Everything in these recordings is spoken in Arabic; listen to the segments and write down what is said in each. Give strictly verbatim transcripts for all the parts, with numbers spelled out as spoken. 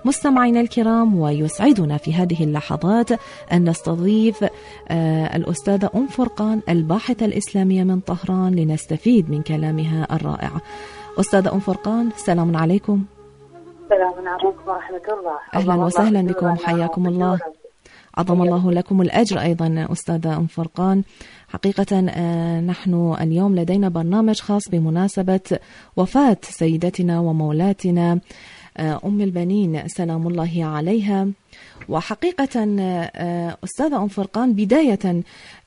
مستمعينا الكرام، ويسعدنا في هذه اللحظات أن نستضيف الأستاذة أم فرقان الباحثة الإسلامية من طهران لنستفيد من كلامها الرائع. أستاذة أم فرقان، السلام عليكم. السلام عليكم ورحمة الله. أهلا وسهلا بكم، حياكم الله، عظم الله لكم الأجر. أيضا أستاذة أم فرقان، حقيقة نحن اليوم لدينا برنامج خاص بمناسبة وفاة سيدتنا ومولاتنا أم البنين سلام الله عليها. وحقيقة أستاذة أم فرقان، بداية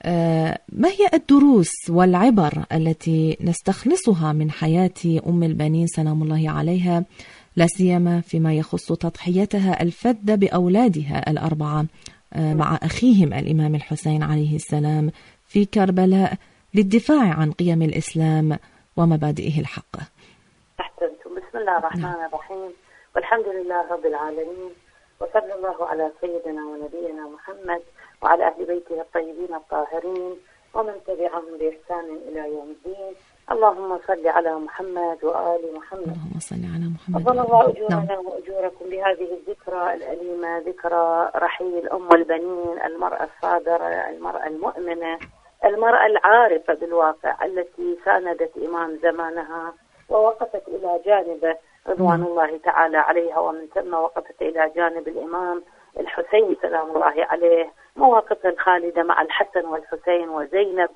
ما هي الدروس والعبر التي نستخلصها من حياة أم البنين سلام الله عليها، لا سيما فيما يخص تضحيتها الفذة بأولادها الأربعة مع أخيهم الإمام الحسين عليه السلام في كربلاء للدفاع عن قيم الإسلام ومبادئه الحقة؟ أحسنتم. بسم الله الرحمن الرحيم، والحمد لله رب العالمين، وصلى الله على سيدنا ونبينا محمد وعلى أهل بيته الطيبين الطاهرين ومن تبعهم بإحسان إلى يوم الدين. اللهم صل على محمد وآل محمد. اللهم صل على محمد. أفضل الله أجورنا وأجوركم بهذه الذكرى الأليمة، ذكرى رحيل أم البنين، المرأة الصابرة، المرأة المؤمنة، المرأة العارفة بالواقع، التي ساندت إمام زمانها ووقفت إلى جانبه رضوان الله تعالى عليها، ومن ثم وقفت إلى جانب الإمام الحسين سلام الله عليه، مواقف الخالدة مع الحسن والحسين وزينب،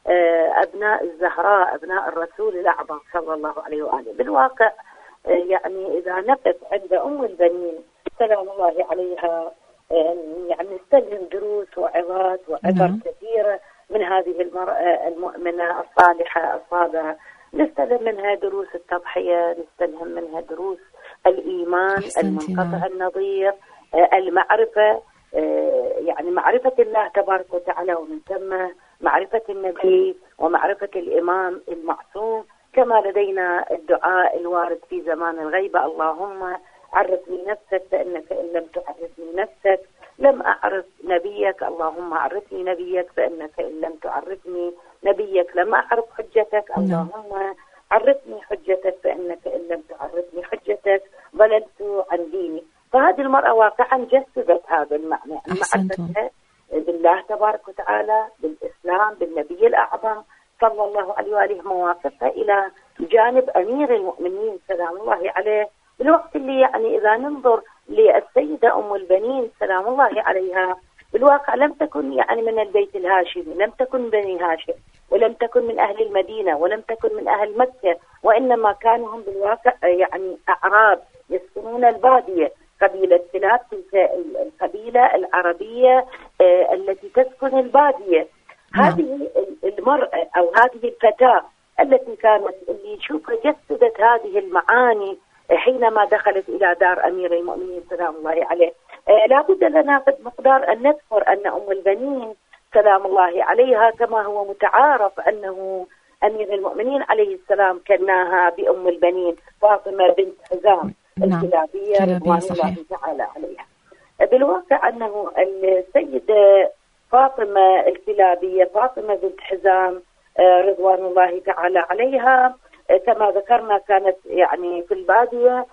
أبناء الزهراء، أبناء الرسول الأعظم صلى الله عليه وآله. بالواقع يعني إذا نقف عند أم البنين سلام الله عليها، يعني نستلهم دروس وعظات وعبر كثيرة من هذه المرأة المؤمنة الصالحة الصابرة. نستلهم منها دروس التضحية، نستلهم منها دروس الإيمان المنقطع النظير، المعرفة، يعني معرفة الله تبارك وتعالى، ومن ثم معرفة النبي ومعرفة الإمام المعصوم. كما لدينا الدعاء الوارد في زمان الغيبة: اللهم عرفني نفسك فإنك إن لم تعرفني نفسك لم أعرف نبيك، اللهم عرفني نبيك فإنك إن لم تعرفني نبيك لم أعرف حجتك، اللهم عرفني حجتك فإنك إن لم تعرفني حجتك ضللت عن ديني. فهذه المرأة واقعا جسدت هذا المعنى، المعرفة بالله تبارك وتعالى، بالإسلام، بالنبي الأعظم صلى الله عليه وآله، مواقفها إلى جانب أمير المؤمنين سلام الله عليه. بالوقت اللي يعني إذا ننظر للسيدة أم البنين سلام الله عليها، بالواقع لم تكن يعني من البيت الهاشمي، لم تكن بني هاشم، ولم تكن من أهل المدينة، ولم تكن من أهل مكة، وإنما كانوا هم بالواقع يعني أعراب يسكنون البادية، قبيلة كلاب، تلك القبيلة العربية آه التي تسكن البادية. نعم. هذه المرأة أو هذه الفتاة التي كانت اللي نشوفها جسدت هذه المعاني حينما دخلت إلى دار أمير المؤمنين سلام الله عليه. آه لابد لنا قد مقدار أن نذكر أن أم البنين سلام الله عليها، كما هو متعارف أنه أمير المؤمنين عليه السلام كناها بأم البنين فاطمة بنت حزام الكلابية رضوان الله تعالى عليها. بالواقع أنه السيدة فاطمة الكلابية، فاطمة بنت حزام رضوان الله تعالى عليها، كما ذكرنا كانت يعني في البادية،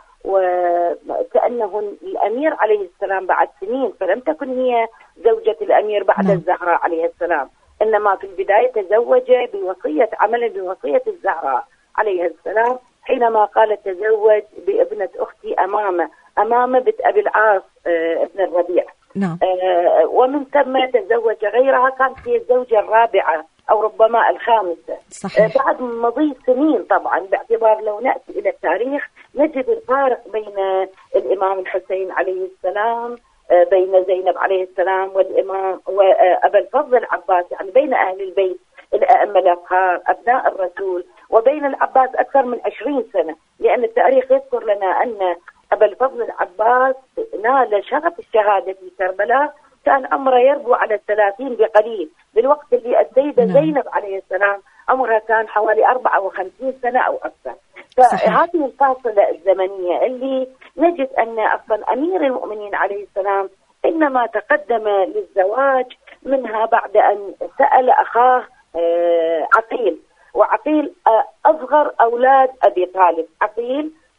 وكأنه الأمير عليه السلام بعد سنين، فلم تكن هي زوجة الأمير بعد نعم. الزهراء عليه السلام، إنما في البداية تزوج بوصية عمل بوصية الزهراء عليه السلام، حينما قالت تزوج بابنة أختي أمامة، أمامة بنت أبي العاص آه ابن الربيع. نعم. آه ومن ثم تزوج غيرها، كانت هي الزوجة الرابعة أو ربما الخامسة. صحيح. آه بعد مضي سنين طبعا، باعتبار لو نأتي إلى التاريخ نجد الفارق بين الإمام الحسين عليه السلام، آه بين زينب عليه السلام والإمام وأبا الفضل العباس، يعني بين أهل البيت الأئمة الأطهار أبناء الرسول، وبين العباس أكثر من عشرين سنة، لأن التاريخ يذكر لنا أن أبا الفضل العباس نال شرف الشهادة في كربلاء كان عمره يربو على الثلاثين بقليل، بالوقت اللي السيدة نعم. زينب عليه السلام عمرها كان حوالي أربعة وخمسين سنة أو أكثر. فهذه الفاصلة الزمنية اللي نجد أن أصلا أمير المؤمنين عليه السلام إنما تقدم للزواج منها بعد أن سأل أخاه عقيل، وعقيل أصغر أولاد أبي طالب، عقيل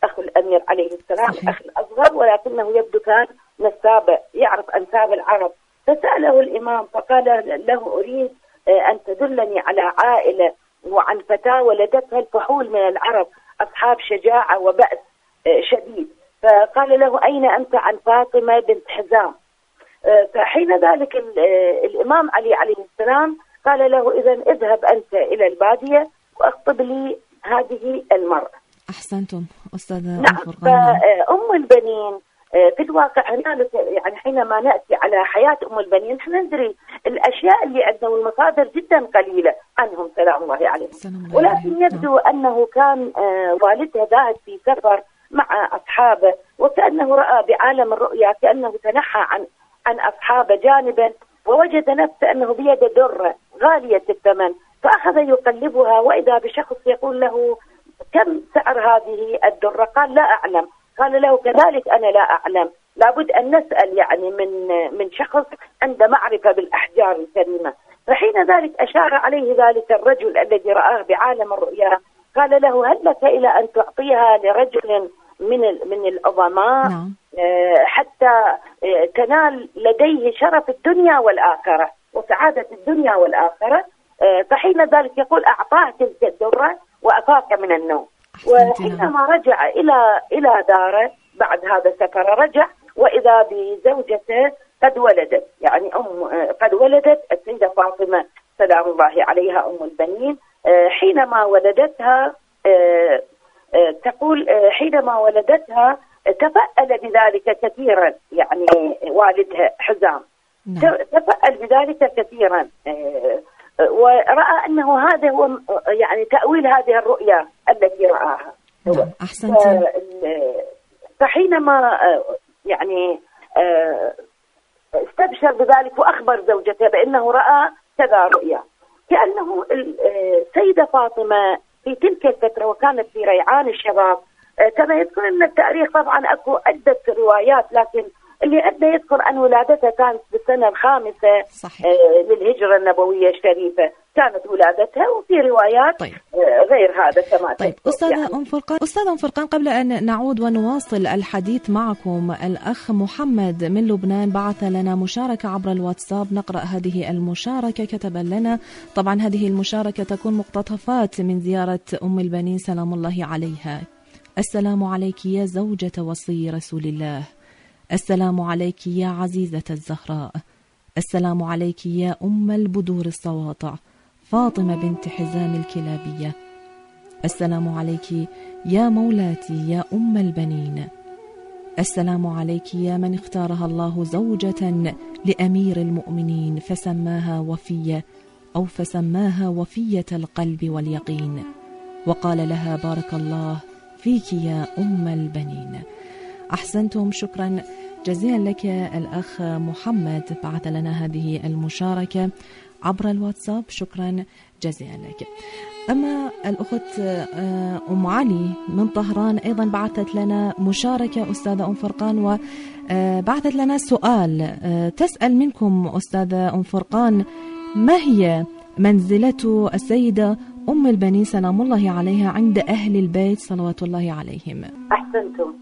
أخو الأمير عليه السلام، الأخ الأصغر، ولكنه يبدو كان نساب يعرف أنساب العرب. فسأله الإمام فقال له أريد أن تدلني على عائلة وعن فتاة ولدتها الفحول من العرب أصحاب شجاعة وبأس شديد. فقال له أين أنت عن فاطمة بنت حزام؟ فحين ذلك الإمام علي عليه السلام قال له إذن اذهب أنت إلى البادية وأخطب لي هذه المرأة. أحسنتم أستاذة نعم. فأم البنين في الواقع هنالك يعني حينما نأتي على حياة أم البنين نحن ندري الأشياء اللي عندنا والمصادر جدا قليلة عنهم سلام الله عليهم، ولكن يبدو أنه كان والدها ذاهب في سفر مع أصحابه وكأنه رأى بعالم الرؤيا كأنه تنحى عن عن أصحابه جانبا ووجد نفسه أنه بيده درة غالية الثمن، فأخذ يقلبها وإذا بشخص يقول له كم سعر هذه الدرة؟ قال لا أعلم. قال له كذلك أنا لا أعلم، لابد أن نسأل يعني من من شخص عنده معرفة بالأحجار الكريمة. فحين ذلك أشار عليه ذلك الرجل الذي رآه بعالم الرؤيا قال له هل لك إلى أن تعطيها لرجل من من العظماء حتى تنال لديه شرف الدنيا والآخرة وسعادة الدنيا والآخرة؟ فحين ذلك يقول أعطاه تلك الدرة وأفاق من النوم. وحينما رجع إلى إلى داره بعد هذا السفر رجع وإذا بزوجته قد ولدت، يعني أم قد ولدت السيدة فاطمة سلام الله عليها أم البنين. حينما ولدتها تقول حينما ولدتها تفأل بذلك كثيرا، يعني والدها حزام تفأل بذلك كثيرا ورأى أنه هذا هو يعني تأويل هذه الرؤيا التي رآها. نعم. أحسنت. فحينما يعني استبشر بذلك وأخبر زوجته بأنه رأى كذا رؤيا، كأنه السيدة فاطمة في تلك الفترة وكانت في ريعان الشباب كما يذكر لنا التاريخ. طبعا أكو عدة روايات لكن اللي عندنا يذكر أن ولادتها كانت بالسنة الخامسة صحيح. للهجرة النبوية الشريفة كانت ولادتها، وفي روايات طيب. غير هذا كما طيب. أستاذة يعني. أم فرقان أستاذة أم فرقان قبل أن نعود ونواصل الحديث معكم، الأخ محمد من لبنان بعث لنا مشاركة عبر الواتساب، نقرأ هذه المشاركة. كتب لنا طبعا هذه المشاركة تكون مقتطفات من زيارة أم البنين سلام الله عليها. السلام عليك يا زوجة وصي رسول الله، السلام عليك يا عزيزة الزهراء، السلام عليك يا أم البدور السواطع فاطمة بنت حزام الكلابية، السلام عليك يا مولاتي يا أم البنين، السلام عليك يا من اختارها الله زوجة لأمير المؤمنين فسماها وفية أو فسماها وفية القلب واليقين، وقال لها بارك الله فيك يا أم البنين. أحسنتم، شكرا جزيلا لك الأخ محمد، بعث لنا هذه المشاركة عبر الواتساب، شكرا جزيلا لك. أما الأخت أم علي من طهران أيضا بعثت لنا مشاركة أستاذة أم فرقان، وبعثت لنا سؤال تسأل منكم أستاذة أم فرقان ما هي منزلة السيدة أم البنين سلام الله عليها عند أهل البيت صلوات الله عليهم؟ أحسنتم.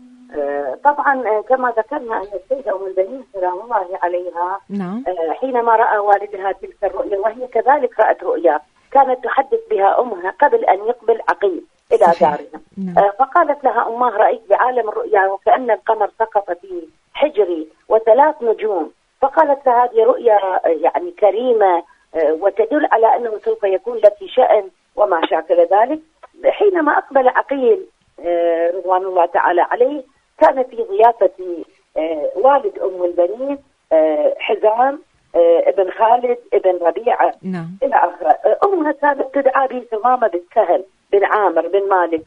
طبعا كما ذكرنا أن السيدة أم البنين سلام الله عليها نعم. حينما رأى والدها تلك الرؤيا وهي كذلك رأت رؤيا كانت تحدث بها أمها قبل أن يقبل عقيل إلى دارنا نعم. فقالت لها أمها رأيت بعالم الرؤيا وكأن القمر سقط في حجري وثلاث نجوم، فقالت لها هذه رؤيا يعني كريمة وتدل على أنه سوف يكون لك شأن وما شاكل ذلك. حينما أقبل عقيل رضوان الله تعالى عليه كان في ضيافة والد أم البنين حزام ابن خالد ابن ربيعة نعم. إلى آخره. أمها كانت تدعى بثمامة بن سهل بن عامر بن مالك.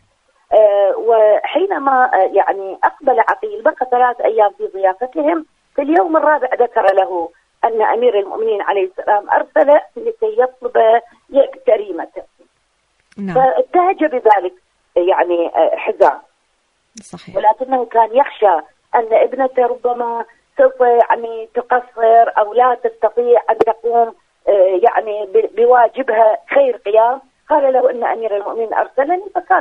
وحينما يعني أقبل عقيل بقى ثلاث أيام في ضيافتهم، في اليوم الرابع ذكر له أن أمير المؤمنين عليه السلام أرسل لكي يطلب كريمته نعم. فاتهج بذلك يعني حزام صحيح. ولكنه كان يخشى أن ابنته ربما سوف يعني تقصر أو لا تستطيع أن تقوم يعني بواجبها خير قيام. قال له إن أمير المؤمنين أرسلني، فكانت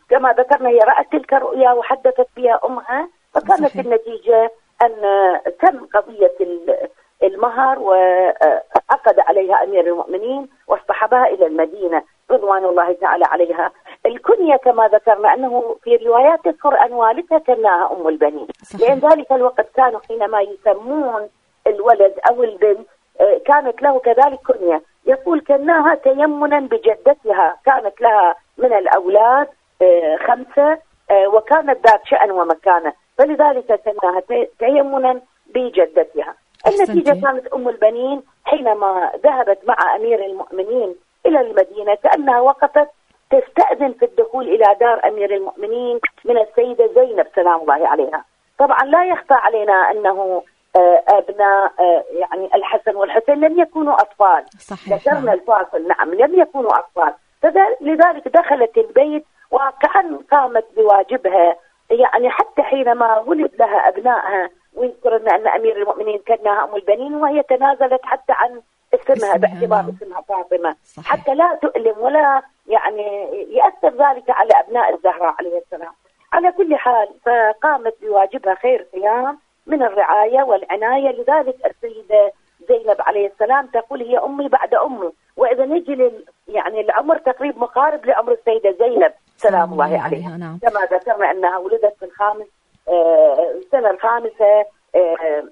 كما ذكرنا هي رأت تلك الرؤيا وحدثت بها أمها، فكانت صحيح. النتيجة أن تم قضية المهر وعقد عليها أمير المؤمنين واصطحبها إلى المدينة رضوان الله تعالى عليها. الكنية كما ذكرنا أنه في روايات تذكر أن والدها كناها أم البنين، صحيح. لأن ذلك الوقت كانوا حينما يسمون الولد أو البنت كانت له كذلك كنية، يقول كناها تيمنا بجدتها، كانت لها من الأولاد خمسة وكانت ذات شأن ومكانة، فلذلك كناها تيمنا بجدتها. النتيجة كانت أم البنين حينما ذهبت مع أمير المؤمنين إلى المدينة كأنها وقفت تستأذن في الدخول إلى دار أمير المؤمنين من السيدة زينب سلام الله عليها. طبعا لا يخفى علينا أنه أبناء يعني الحسن والحسين لم يكونوا أطفال، ذكرنا الفاصل، نعم لم يكونوا أطفال، لذلك دخلت البيت وكأن قامت بواجبها، يعني حتى حينما ولد لها أبنائها ويذكرنا أن أمير المؤمنين كانها أم البنين وهي تنازلت حتى عن اسمها باعتبار اسمها فاطمة، حتى لا تؤلم ولا يعني يأثر ذلك على أبناء الزهراء عليه السلام. على كل حال فقامت بواجبها خير قيام من الرعاية والعناية، لذلك السيدة زينب عليه السلام تقول هي أمي بعد أمي، وإذا نجي يعني العمر تقريب مقارب لعمر السيدة زينب سلام الله عليها، نعم. كما ذكرنا أنها ولدت في الخامس آه السنة الخامسة آه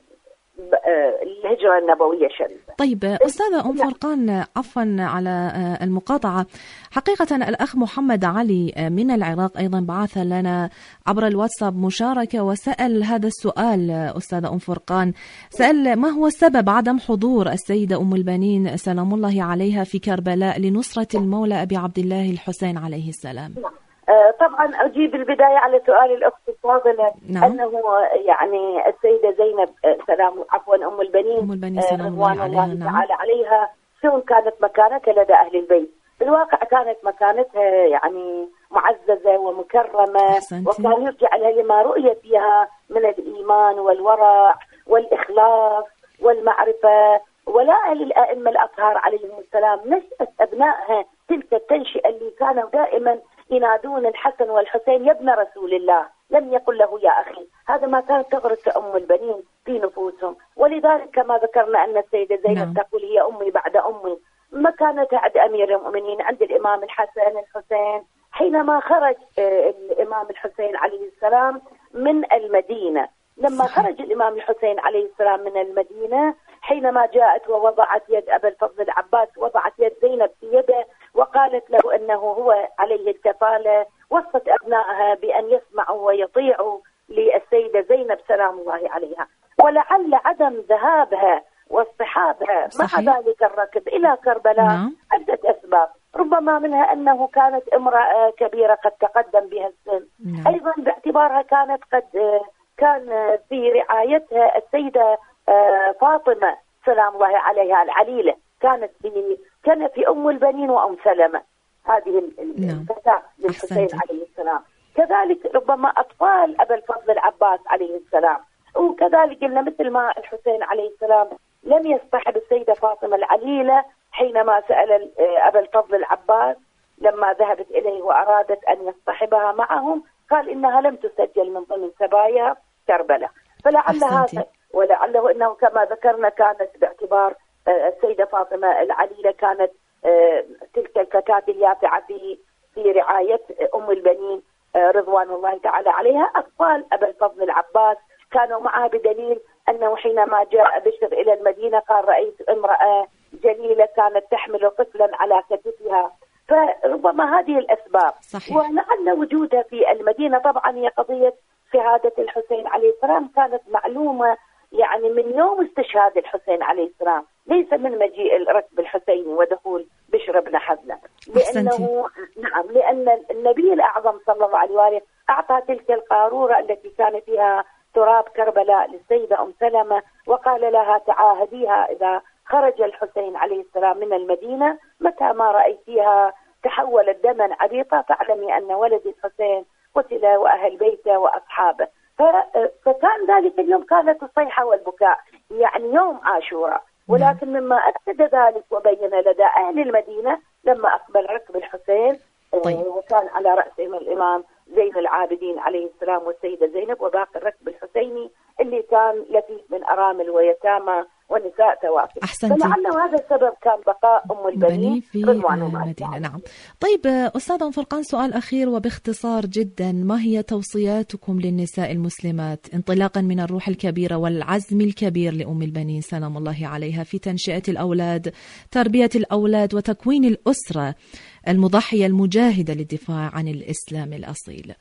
الهجرة النبوية الشريفة. طيب أستاذة أم فرقان، عفوا على المقاطعة، حقيقة الأخ محمد علي من العراق أيضا بعث لنا عبر الواتساب مشاركة وسأل هذا السؤال. أستاذة أم فرقان سأل ما هو سبب عدم حضور السيدة أم البنين سلام الله عليها في كربلاء لنصرة المولى أبي عبد الله الحسين عليه السلام؟ طبعا أجيب البداية على سؤال الأخت الفاضلة. نعم. أنه يعني السيدة زينب سلام عفوا أم البنين, أم البنين رضوان الله تعالى عليها شلون كانت مكانتها لدى أهل البيت. في الواقع كانت مكانتها يعني معززة ومكرمة، وكان يرجع لها لما رؤية فيها من الإيمان والورع والإخلاص والمعرفة، ولا للأئمة الأطهار عليهم السلام نشأت أبنائها تلك التنشئة اللي كانوا دائما ينادون الحسن والحسين يا ابن رسول الله، لم يقل له يا أخي. هذا ما كانت تغرس أم البنين في نفوسهم، ولذلك كما ذكرنا أن السيدة زينب نعم. تقول هي أمي بعد أمي. مكانتها عند أمير المؤمنين عند الإمام الحسن الحسين حينما خرج الإمام الحسين عليه السلام من المدينة. لما صحيح. خرج الإمام الحسين عليه السلام من المدينة حينما جاءت ووضعت يد أبا الفضل العباس وضعت يد زينب في يده وقالت له أنه هو عليه الكفالة، وصت أبنائها بأن يسمعوا ويطيعوا للسيدة زينب سلام الله عليها. ولعل عدم ذهابها واصطحابها مع ذلك الركب إلى كربلاء نعم. عدة أسباب، ربما منها أنه كانت امرأة كبيرة قد تقدم بها السن نعم. أيضا باعتبارها كانت قد كان في رعايتها السيدة فاطمة سلام الله عليها العليلة، كانت في كان في أم البنين وأم سلمة هذه الفتاة للحسين عليه السلام، كذلك ربما أطفال أبا الفضل العباس عليه السلام، وكذلك إن مثل ما الحسين عليه السلام لم يصطحب السيدة فاطمة العليلة حينما سأل أبا الفضل العباس لما ذهبت إليه وأرادت أن يصطحبها معهم قال إنها لم تسجل من ضمن سبايا كربلاء، فلعل هذا ولعله أنه كما ذكرنا كانت باعتبار السيدة فاطمة العليلة كانت تلك الفتاة اليافعة في في رعاية أم البنين رضوان الله تعالى عليها. أطفال أبا الفضل العباس كانوا معها بدليل أنه حينما جاء بشر إلى المدينة قال رأيت امرأة جليلة كانت تحمل طفلا على كتفها، فربما هذه الأسباب صحيح. ولعل وجودها في المدينة طبعا هي قضية شهادة الحسين عليه السلام كانت معلومة يعني من يوم استشهاد الحسين عليه السلام، ليس من مجيء الركب الحسيني ودخول بشر بن حزلة، لأنه نعم لأن النبي الأعظم صلى الله عليه وآله أعطى تلك القارورة التي كان فيها تراب كربلاء للسيدة أم سلمة وقال لها تعاهديها إذا خرج الحسين عليه السلام من المدينة متى ما رأيتيها تحولت دما عبيطة فاعلمي أن ولد الحسين قتل وأهل بيته وأصحابه. فكان ذلك اليوم كانت الصيحة والبكاء يعني يوم عاشوراء، ولكن مما أكد ذلك وبين لدى أهل المدينة لما أقبل ركب الحسين طيب. وكان على رأسهم الإمام زين العابدين عليه السلام والسيدة زينب وباقي الركب الحسيني اللي كان لفيف من أرامل ويتامى ونساء توافي. فلعل هذا السبب كان بقاء أم البنين في المدينة. نعم. طيب أستاذة أم فرقان، سؤال أخير وباختصار جدا، ما هي توصياتكم للنساء المسلمات انطلاقا من الروح الكبيرة والعزم الكبير لأم البنين سلام الله عليها في تنشئة الأولاد، تربية الأولاد، وتكوين الأسرة المضحية المجاهدة للدفاع عن الإسلام الأصيل؟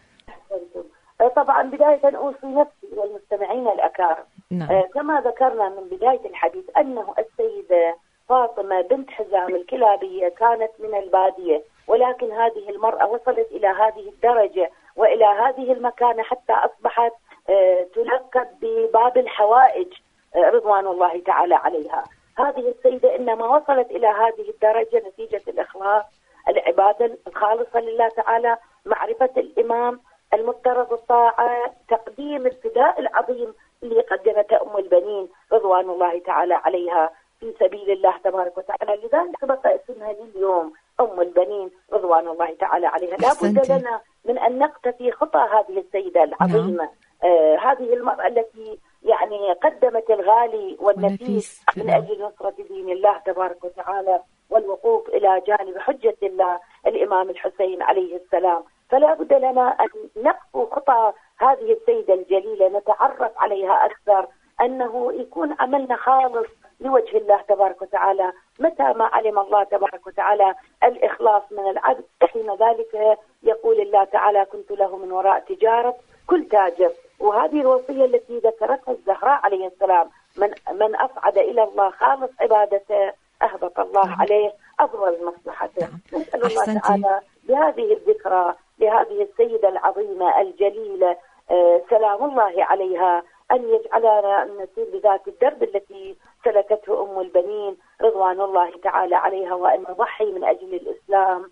طبعا بداية أوصي نفسي والمستمعين الأكارم. نعم. آه كما ذكرنا من بداية الحديث أنه السيدة فاطمة بنت حزام الكلابية كانت من البادية، ولكن هذه المرأة وصلت إلى هذه الدرجة وإلى هذه المكانة حتى أصبحت آه تلقب بباب الحوائج آه رضوان الله تعالى عليها. هذه السيدة إنما وصلت إلى هذه الدرجة نتيجة الإخلاص، العبادة الخالصة لله تعالى، معرفة الإمام، المفترض الطاعة، تقديم الفداء العظيم اللي قدمته أم البنين رضوان الله تعالى عليها في سبيل الله تبارك وتعالى. لذلك سبق اسمها لليوم أم البنين رضوان الله تعالى عليها. لا بد لنا من أن نقتفي خطى هذه السيدة العظيمة. نعم. آه هذه المرأة التي يعني قدمت الغالي والنفيس من أجل نصرة دين الله تبارك وتعالى والوقوف إلى جانب حجة الله الإمام الحسين عليه السلام. فلا بد لنا أن نقفو خطى هذه السيدة الجليلة، نتعرف عليها أكثر، أنه يكون عملنا خالص لوجه الله تبارك وتعالى. متى ما علم الله تبارك وتعالى الإخلاص من العبد، حين ذلك يقول الله تعالى: كنت له من وراء تجارة كل تاجر. وهذه الوصية التي ذكرتها الزهراء عليه السلام: من من أصعد إلى الله خالص عبادته أهبط الله عليه أفضل مصلحته. نسأل الله تعالى بهذه الذكرى لهذه السيدة العظيمة الجليلة آه سلام الله عليها أن يجعلنا أن نسير بذات الدرب التي سلكته أم البنين رضوان الله تعالى عليها، وأن نضحي من أجل الإسلام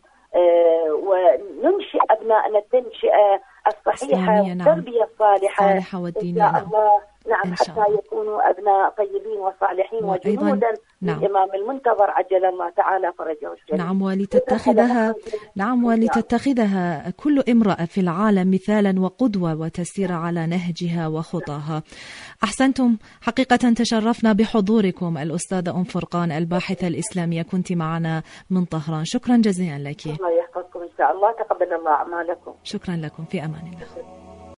آه وننشئ أبنائنا التنشئة الصحيحة والتربية الصالحة إن شاء الله. نعم، حتى يكونوا أبناء طيبين وصالحين وجنودا نعم. للإمام المنتظر عجل الله تعالى فرجه الشريف. نعم، ولتتخذها نعم ولتتخذها كل امرأة في العالم مثالا وقدوة وتسير على نهجها وخطاها. أحسنتم حقيقة، تشرفنا بحضوركم الأستاذة أم فرقان الباحثة الإسلامية، كنت معنا من طهران. شكرا جزيلا لك. الله يحفظكم إن شاء الله، تقبل الله أعمالكم. شكرا لكم، في أمان الله.